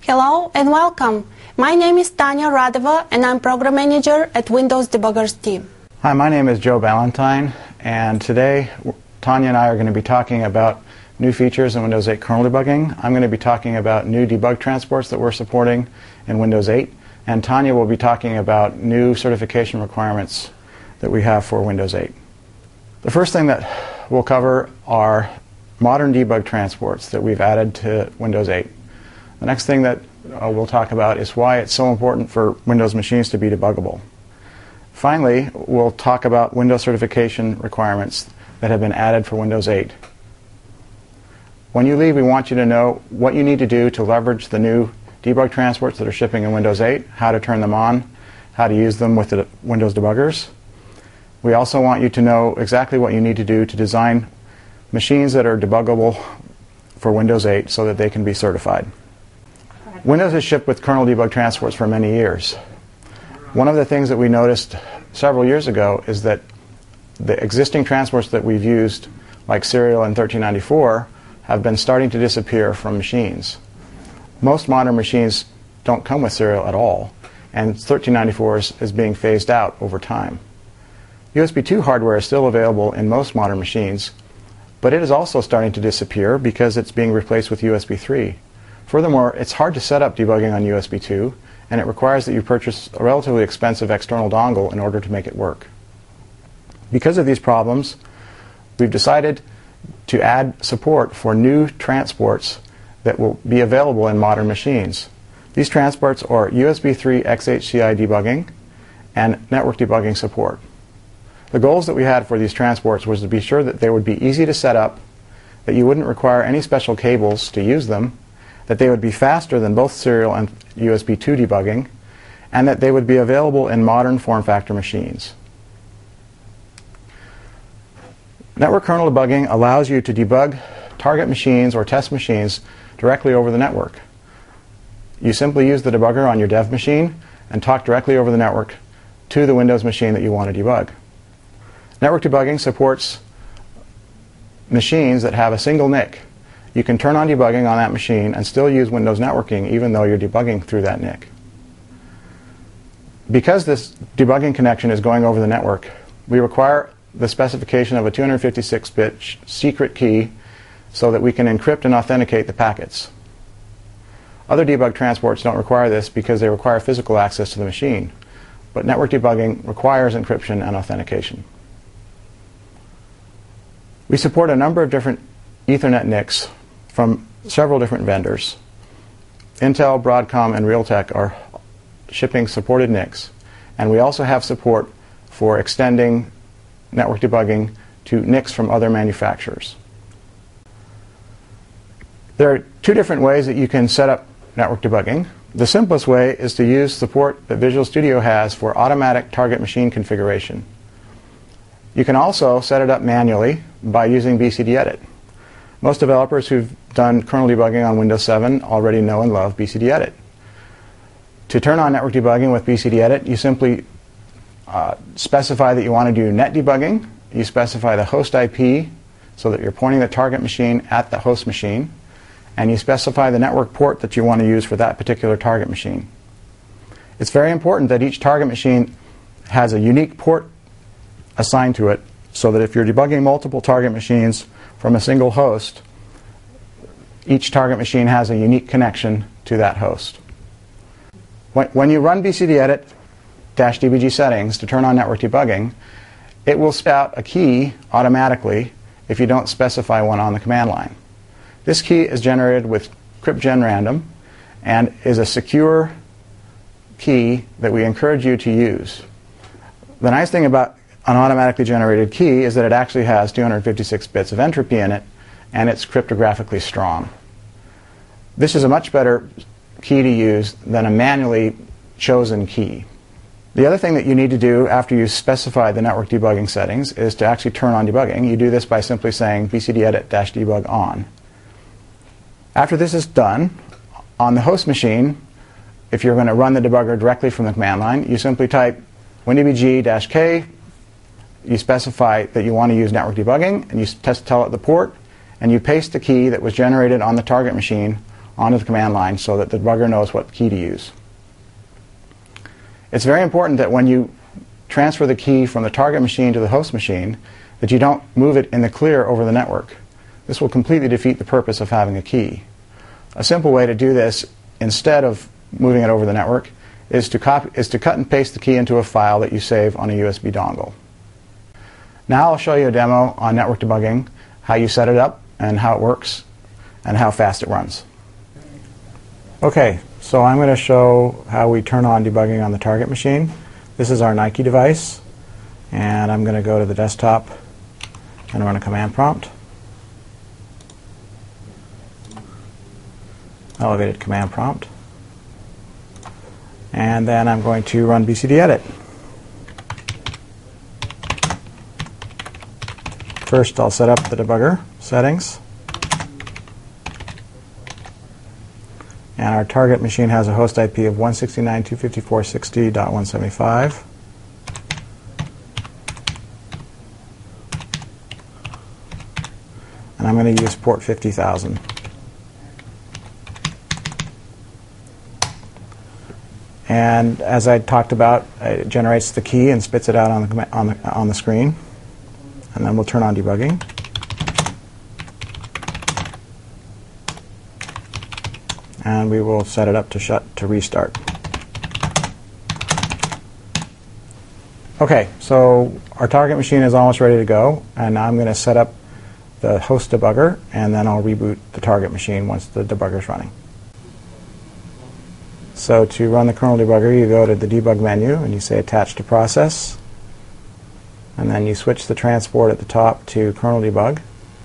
Hello and welcome. My name is Tanya Radeva and I'm Program Manager at Windows Debuggers team. Hi, my name is Joe Ballantyne, and today Tanya and I are going to be talking about new features in Windows 8 kernel debugging. I'm going to be talking about new debug transports that we're supporting in Windows 8, and Tanya will be talking about new certification requirements that we have for Windows 8. The first thing that we'll cover are modern debug transports that we've added to Windows 8. The next thing that we'll talk about is why it's so important for Windows machines to be debuggable. Finally, we'll talk about Windows certification requirements that have been added for Windows 8. When you leave, we want you to know what you need to do to leverage the new debug transports that are shipping in Windows 8, how to turn them on, how to use them with the Windows debuggers. We also want you to know exactly what you need to do to design machines that are debuggable for Windows 8 so that they can be certified. Windows has shipped with kernel debug transports for many years. One of the things that we noticed several years ago is that the existing transports that we've used, like Serial and 1394, have been starting to disappear from machines. Most modern machines don't come with Serial at all, and 1394 is being phased out over time. USB 2 hardware is still available in most modern machines, but it is also starting to disappear because it's being replaced with USB 3. Furthermore, it's hard to set up debugging on USB 2, and it requires that you purchase a relatively expensive external dongle in order to make it work. Because of these problems, we've decided to add support for new transports that will be available in modern machines. These transports are USB 3 XHCI debugging and network debugging support. The goals that we had for these transports was to be sure that they would be easy to set up, that you wouldn't require any special cables to use them, that they would be faster than both Serial and USB 2 debugging, and that they would be available in modern form factor machines. Network kernel debugging allows you to debug target machines or test machines directly over the network. You simply use the debugger on your dev machine and talk directly over the network to the Windows machine that you want to debug. Network debugging supports machines that have a single NIC. You can turn on debugging on that machine and still use Windows networking even though you're debugging through that NIC. Because this debugging connection is going over the network, we require the specification of a 256-bit secret key so that we can encrypt and authenticate the packets. Other debug transports don't require this because they require physical access to the machine, but network debugging requires encryption and authentication. We support a number of different Ethernet NICs from several different vendors. Intel, Broadcom, and Realtek are shipping supported NICs, and we also have support for extending network debugging to NICs from other manufacturers. There are two different ways that you can set up network debugging. The simplest way is to use support that Visual Studio has for automatic target machine configuration. You can also set it up manually by using BCDEdit. Most developers who've done kernel debugging on Windows 7 already know and love BCDEdit. To turn on network debugging with BCDEdit, you simply specify that you want to do net debugging. You specify the host IP so that you're pointing the target machine at the host machine, and you specify the network port that you want to use for that particular target machine. It's very important that each target machine has a unique port assigned to it so that if you're debugging multiple target machines from a single host, each target machine has a unique connection to that host. When you run BCDEdit-DBG settings to turn on network debugging, it will spit out a key automatically if you don't specify one on the command line. This key is generated with cryptgenrandom and is a secure key that we encourage you to use. The nice thing about an automatically generated key is that it actually has 256 bits of entropy in it, and it's cryptographically strong. This is a much better key to use than a manually chosen key. The other thing that you need to do after you specify the network debugging settings is to actually turn on debugging. You do this by simply saying bcdedit-debug on. After this is done, on the host machine, if you're going to run the debugger directly from the command line, you simply type windybg-k, you specify that you want to use network debugging, and you tell it the port, and you paste the key that was generated on the target machine onto the command line so that the debugger knows what key to use. It's very important that when you transfer the key from the target machine to the host machine, that you don't move it in the clear over the network. This will completely defeat the purpose of having a key. A simple way to do this, instead of moving it over the network, is to cut and paste the key into a file that you save on a USB dongle. Now I'll show you a demo on network debugging, how you set it up and how it works and how fast it runs. Okay, so I'm going to show how we turn on debugging on the target machine. This is our Nike device, and I'm going to go to the desktop and run a command prompt. Elevated command prompt. And then I'm going to run BCDEdit. First, I'll set up the debugger settings. And our target machine has a host IP of 169.254.60.175. And I'm going to use port 50,000. And as I talked about, it generates the key and spits it out on the screen. And then we'll turn on debugging. And we will set it up to restart. Okay, so our target machine is almost ready to go, and now I'm going to set up the host debugger, and then I'll reboot the target machine once the debugger is running. So to run the kernel debugger, you go to the debug menu and you say attach to process, and then you switch the transport at the top to kernel debug.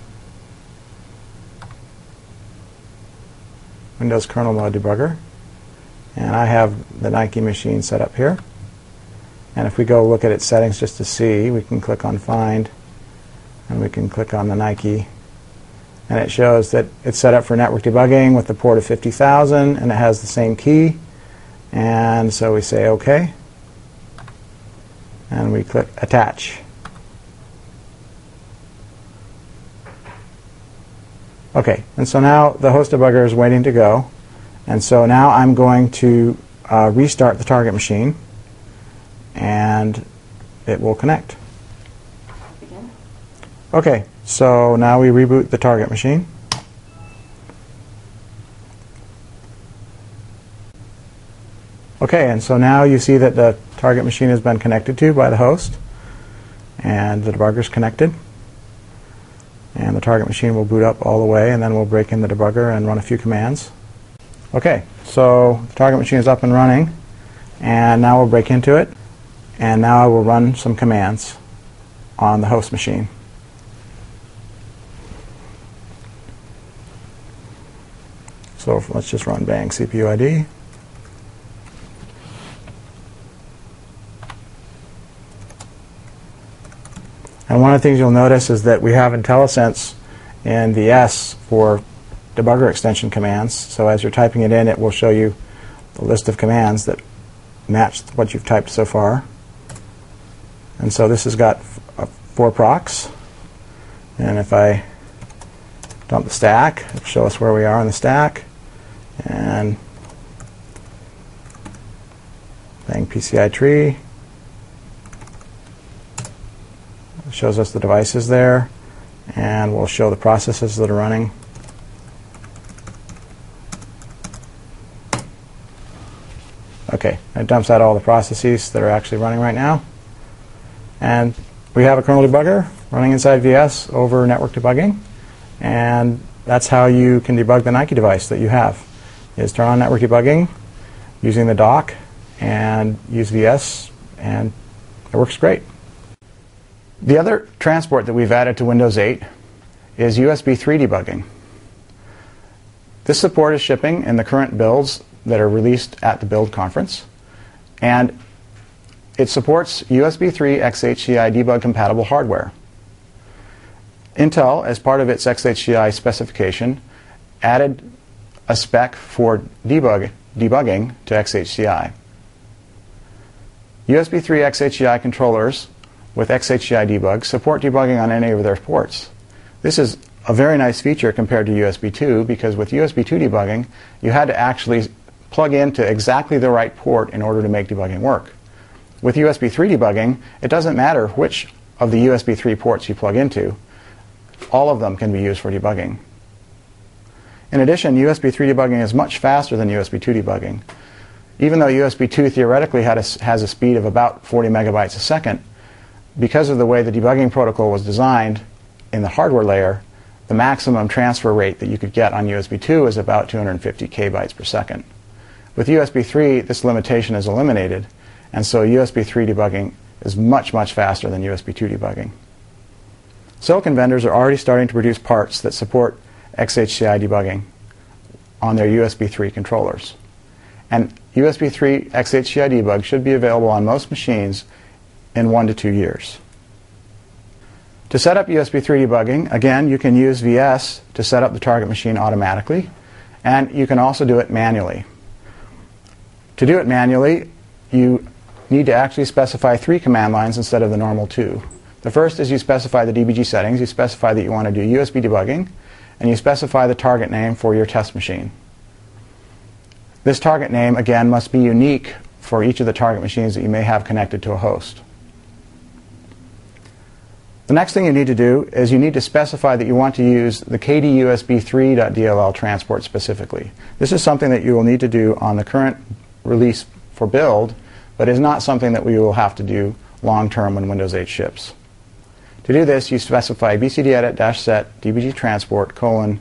Windows kernel mode debugger, and I have the Nike machine set up here. And if we go look at its settings just to see, we can click on find and we can click on the Nike, and it shows that it's set up for network debugging with the port of 50,000 and it has the same key. And so we say OK and we click attach. Okay, and so now the host debugger is waiting to go, and so now I'm going to restart the target machine, and it will connect. Again? Okay, so now we reboot the target machine. Okay, and so now you see that the target machine has been connected to by the host, and the debugger is connected. And the target machine will boot up all the way, and then we'll break in the debugger and run a few commands. Okay, so the target machine is up and running, and now we'll break into it, and now I will run some commands on the host machine. So let's just run bang CPU ID. And one of the things you'll notice is that we have IntelliSense in the S for debugger extension commands. So as you're typing it in, it will show you the list of commands that match what you've typed so far. And so this has got 4 procs. And if I dump the stack, it'll show us where we are on the stack. And bang PCI tree. Shows us the devices there, and we'll show the processes that are running. Okay, it dumps out all the processes that are actually running right now. And we have a kernel debugger running inside VS over network debugging, and that's how you can debug the Nike device that you have, is turn on network debugging using the dock and use VS, and it works great. The other transport that we've added to Windows 8 is USB 3 debugging. This support is shipping in the current builds that are released at the Build conference, and it supports USB 3 XHCI debug compatible hardware. Intel, as part of its XHCI specification, added a spec for debugging to XHCI. USB 3 XHCI controllers with XHCI debug support debugging on any of their ports. This is a very nice feature compared to USB 2, because with USB 2 debugging, you had to actually plug into exactly the right port in order to make debugging work. With USB 3 debugging, it doesn't matter which of the USB 3 ports you plug into. All of them can be used for debugging. In addition, USB 3 debugging is much faster than USB 2 debugging. Even though USB 2 theoretically has a speed of about 40 megabytes a second, because of the way the debugging protocol was designed in the hardware layer, the maximum transfer rate that you could get on USB 2 is about 250 kbytes per second. With USB 3, this limitation is eliminated, and so USB 3 debugging is much, much faster than USB 2 debugging. Silicon vendors are already starting to produce parts that support XHCI debugging on their USB 3 controllers. And USB 3 XHCI debug should be available on most machines in 1 to 2 years. To set up USB 3 debugging, again, you can use VS to set up the target machine automatically, and you can also do it manually. To do it manually, you need to actually specify 3 command lines instead of the normal 2. The first is you specify the DBG settings. You specify that you want to do USB debugging, and you specify the target name for your test machine. This target name, again, must be unique for each of the target machines that you may have connected to a host. The next thing you need to do is you need to specify that you want to use the KDUSB3.dll transport specifically. This is something that you will need to do on the current release for build, but is not something that we will have to do long-term when Windows 8 ships. To do this, you specify bcdedit-set dbg transport :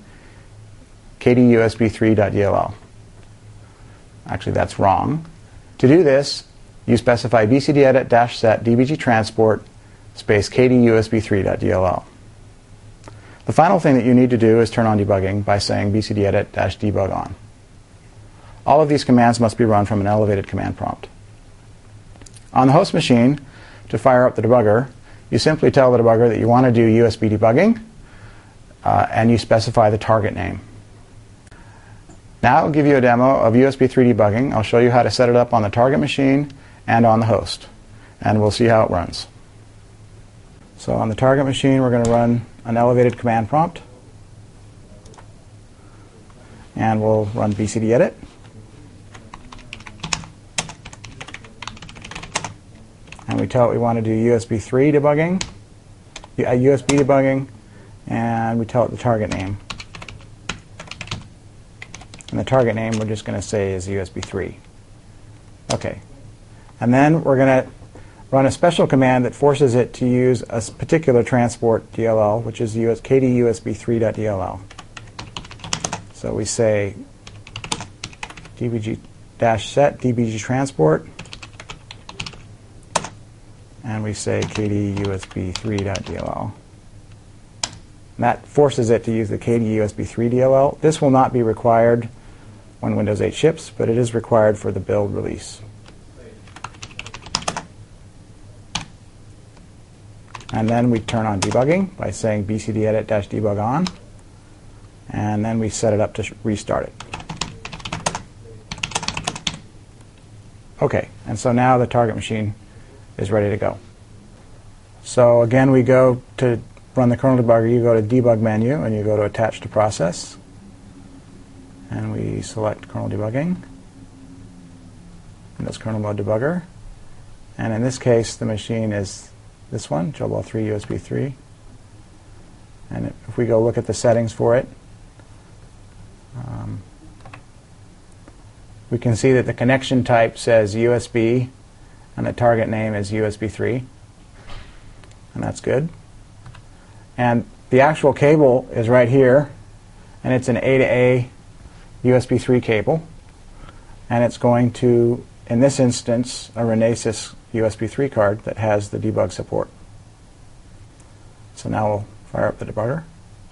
KDUSB3.dll. Actually, that's wrong. To do this, you specify bcdedit-set dbg transport space KDUSB3.dll. The final thing that you need to do is turn on debugging by saying bcdedit-debug on. All of these commands must be run from an elevated command prompt. On the host machine, to fire up the debugger, you simply tell the debugger that you want to do USB debugging, and you specify the target name. Now I'll give you a demo of USB 3 debugging. I'll show you how to set it up on the target machine and on the host, and we'll see how it runs. So on the target machine, we're going to run an elevated command prompt, and we'll run bcdedit. And we tell it we want to do USB 3 debugging, USB debugging, and we tell it the target name. And the target name we're just going to say is USB 3. Okay. And then we're going to run a special command that forces it to use a particular transport DLL, which is KDUSB3.dll. So we say dbg-set dbg transport, and we say KDUSB3.dll. And that forces it to use the KDUSB3 DLL. This will not be required when Windows 8 ships, but it is required for the build release. And then we turn on debugging by saying bcdedit-debug on, and then we set it up to restart it. Okay, and so now the target machine is ready to go. So again, we go to run the kernel debugger. You go to debug menu, and you go to attach to process, and we select kernel debugging, Windows kernel mode debugger, and in this case the machine is this one, JoeBall 3 USB 3. And if we go look at the settings for it, we can see that the connection type says USB, and the target name is USB 3, and that's good. And the actual cable is right here, and it's an A to A USB 3 cable, and it's going to, in this instance, a Renesas USB 3 card that has the debug support. So now we'll fire up the debugger.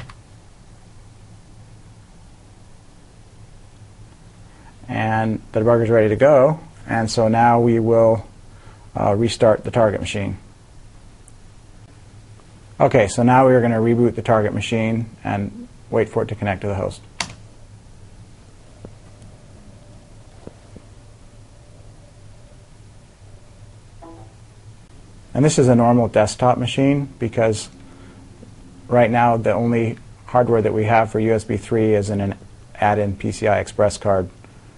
And the debugger is ready to go, and so now we will restart the target machine. Okay, so now we're going to reboot the target machine and wait for it to connect to the host. And this is a normal desktop machine because right now the only hardware that we have for USB 3 is an add-in PCI Express card.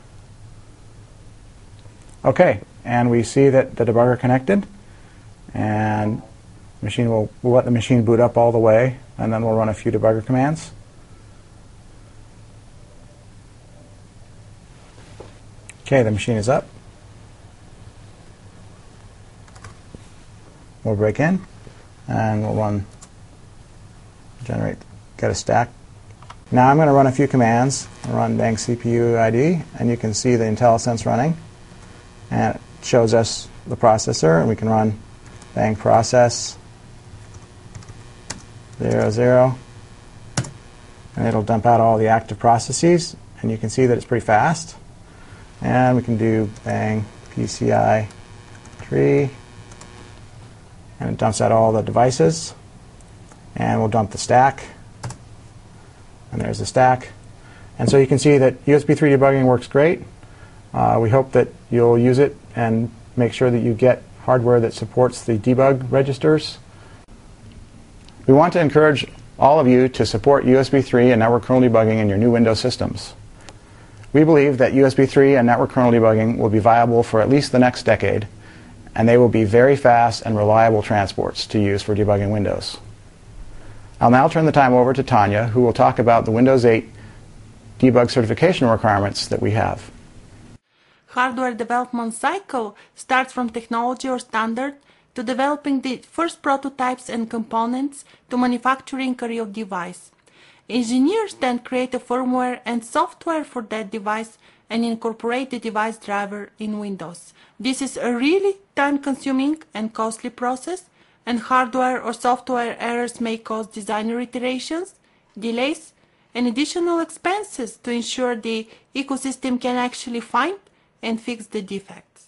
Okay, and we see that the debugger connected, and we'll let the machine boot up all the way, and then we'll run a few debugger commands. Okay, the machine is up. We'll break in, and we'll run get a stack. Now I'm going to run a few commands. I'll run bang CPU ID, and you can see the IntelliSense running, and it shows us the processor, and we can run bang process 00, and it'll dump out all the active processes, and you can see that it's pretty fast. And we can do bang PCI 3, and it dumps out all the devices, and we'll dump the stack, and there's the stack. And so you can see that USB 3 debugging works great. We hope that you'll use it and make sure that you get hardware that supports the debug registers. We want to encourage all of you to support USB 3 and network kernel debugging in your new Windows systems. We believe that USB 3 and network kernel debugging will be viable for at least the next decade, and they will be very fast and reliable transports to use for debugging Windows. I'll now turn the time over to Tanya, who will talk about the Windows 8 debug certification requirements that we have. Hardware development cycle starts from technology or standard to developing the first prototypes and components to manufacturing a real device. Engineers then create a firmware and software for that device and incorporate the device driver in Windows. This is a really time-consuming and costly process, and hardware or software errors may cause designer iterations, delays, and additional expenses to ensure the ecosystem can actually find and fix the defects.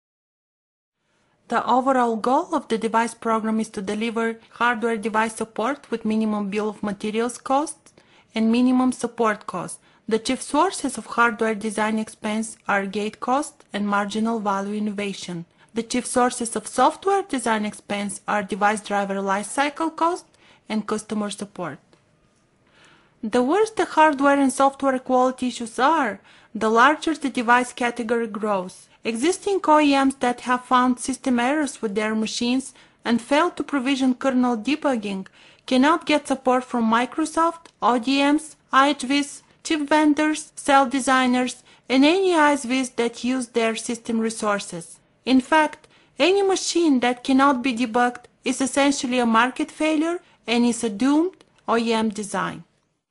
The overall goal of the device program is to deliver hardware device support with minimum bill of materials costs and minimum support costs. The chief sources of hardware design expense are gate cost and marginal value innovation. The chief sources of software design expense are device driver lifecycle cost and customer support. The worse the hardware and software quality issues are, the larger the device category grows. Existing OEMs that have found system errors with their machines and failed to provision kernel debugging cannot get support from Microsoft, ODMs, IHVs, chip vendors, cell designers, and any ISVs that use their system resources. In fact, any machine that cannot be debugged is essentially a market failure and is a doomed OEM design.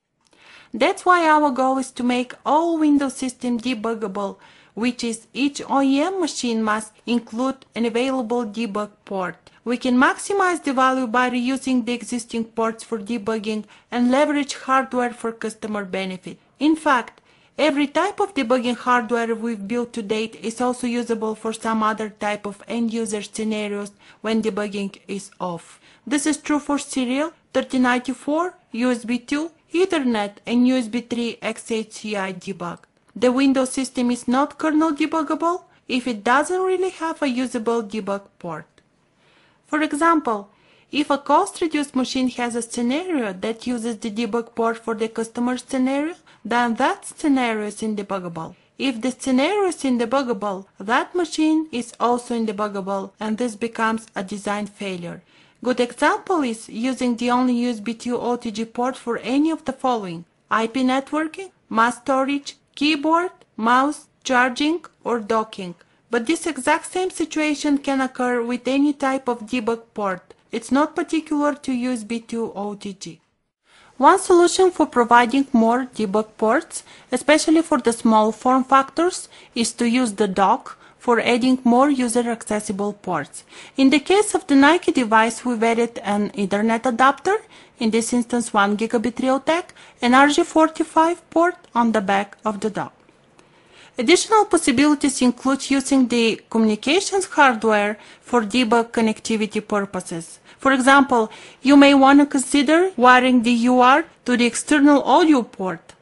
That's why our goal is to make all Windows systems debuggable, which is each OEM machine must include an available debug port. We can maximize the value by reusing the existing ports for debugging and leverage hardware for customer benefit. In fact, every type of debugging hardware we've built to date is also usable for some other type of end-user scenarios when debugging is off. This is true for Serial, 3094, USB 2, Ethernet, and USB 3 XHCI debug. The Windows system is not kernel debuggable if it doesn't really have a usable debug port. For example, if a cost-reduced machine has a scenario that uses the debug port for the customer scenario, then that scenario is indebuggable. If the scenario is indebuggable, that machine is also indebuggable, and this becomes a design failure. Good example is using the only USB 2 OTG port for any of the following: IP networking, mass storage, keyboard, mouse, charging, or docking. But this exact same situation can occur with any type of debug port. It's not particular to USB 2 OTG. One solution for providing more debug ports, especially for the small form factors, is to use the dock for adding more user-accessible ports. In the case of the Nike device, we've added an Ethernet adapter, in this instance 1 gigabit Realtek, and RJ45 port on the back of the dock. Additional possibilities include using the communications hardware for debug connectivity purposes. For example, you may want to consider wiring the UART to the external audio port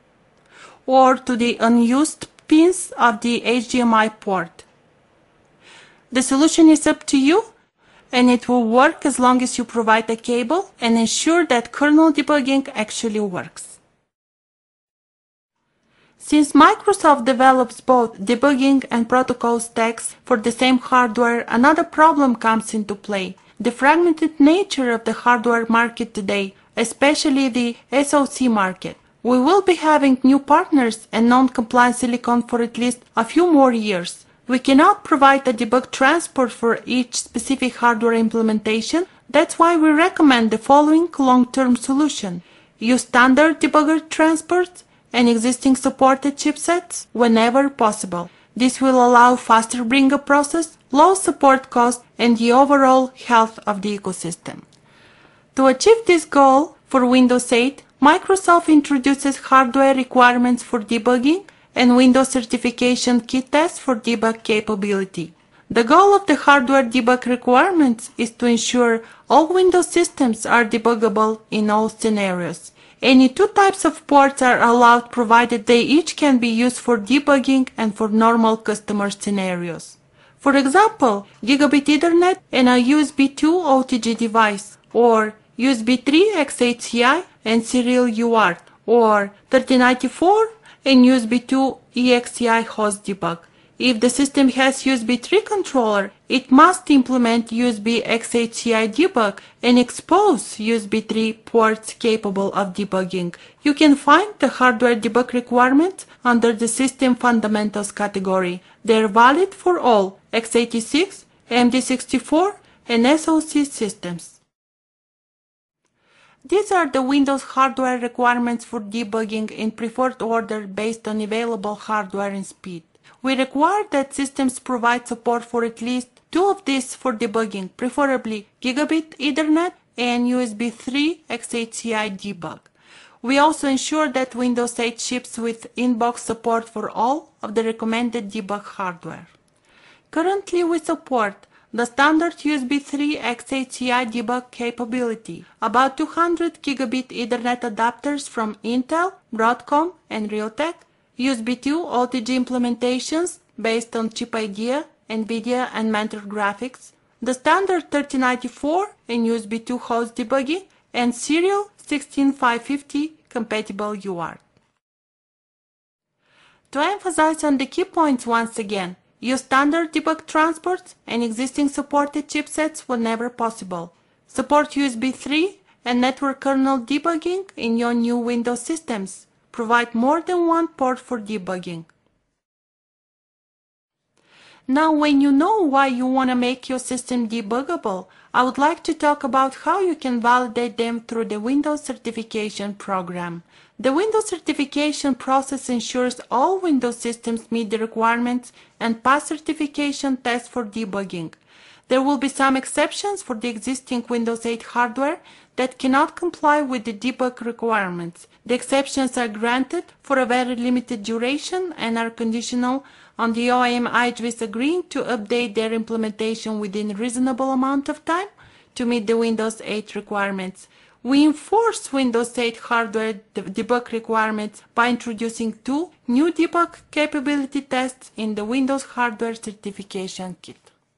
or to the unused pins of the HDMI port. The solution is up to you, and it will work as long as you provide a cable and ensure that kernel debugging actually works. Since Microsoft develops both debugging and protocol stacks for the same hardware, another problem comes into play: the fragmented nature of the hardware market today, especially the SoC market. We will be having new partners and non-compliant silicon for at least a few more years. We cannot provide a debug transport for each specific hardware implementation. That's why we recommend the following long-term solution: use standard debugger transports and existing supported chipsets whenever possible. This will allow faster bring-up process, low support cost, and the overall health of the ecosystem. To achieve this goal, for Windows 8, Microsoft introduces hardware requirements for debugging and Windows certification kit tests for debug capability. The goal of the hardware debug requirements is to ensure all Windows systems are debuggable in all scenarios. Any two types of ports are allowed, provided they each can be used for debugging and for normal customer scenarios. For example, Gigabit Ethernet and a USB 2 OTG device, or USB 3 XHCI and serial UART, or 3094 and USB 2 EXCI host debug. If the system has USB 3 controller, it must implement USB XHCI debug and expose USB 3 ports capable of debugging. You can find the hardware debug requirements under the System Fundamentals category. They are valid for all x86, AMD64, and SoC systems. These are the Windows hardware requirements for debugging in preferred order based on available hardware and speed. We require that systems provide support for at least two of these for debugging, preferably Gigabit Ethernet and USB 3 XHCI debug. We also ensure that Windows 8 ships with in-box support for all of the recommended debug hardware. Currently, we support the standard USB 3 XHCI debug capability, about 200 Gigabit Ethernet adapters from Intel, Broadcom, and Realtek, USB 2 OTG implementations based on ChipIdea, NVIDIA, and Mentor graphics, the standard 3094 and USB 2 host debugging, and serial 16550 compatible UART. To emphasize on the key points once again, use standard debug transports and existing supported chipsets whenever possible. Support USB 3 and network kernel debugging in your new Windows systems. Provide more than one port for debugging. Now, when you know why you want to make your system debuggable, I would like to talk about how you can validate them through the Windows certification program. The Windows certification process ensures all Windows systems meet the requirements and pass certification tests for debugging. There will be some exceptions for the existing Windows 8 hardware that cannot comply with the debug requirements. The exceptions are granted for a very limited duration and are conditional on the OEM IHVs agreeing to update their implementation within a reasonable amount of time to meet the Windows 8 requirements. We enforce Windows 8 hardware debug requirements by introducing two new debug capability tests in the Windows Hardware Certification Kit.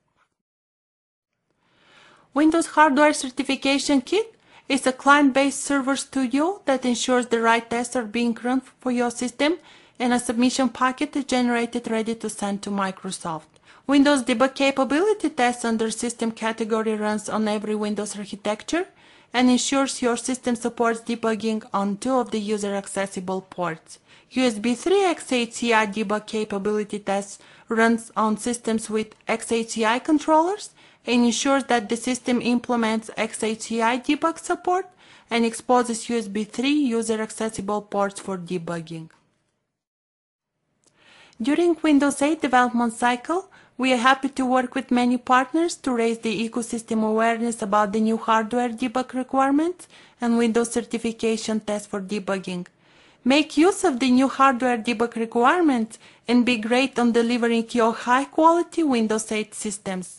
Windows Hardware Certification Kit is a client-based server studio that ensures the right tests are being run for your system, and a submission packet is generated ready to send to Microsoft. Windows Debug Capability Test under System category runs on every Windows architecture and ensures your system supports debugging on two of the user-accessible ports. USB 3 XHCI Debug Capability Test runs on systems with XHCI controllers and ensures that the system implements XHCI debug support and exposes USB 3 user-accessible ports for debugging. During Windows 8 development cycle, we are happy to work with many partners to raise the ecosystem awareness about the new hardware debug requirements and Windows certification tests for debugging. Make use of the new hardware debug requirements and be great on delivering your high-quality Windows 8 systems.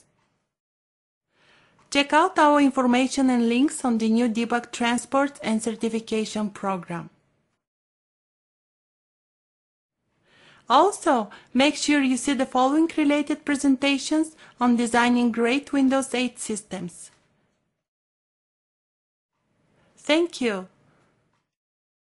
Check out our information and links on the new debug transport and certification program. Also, make sure you see the following related presentations on designing great Windows 8 systems. Thank you.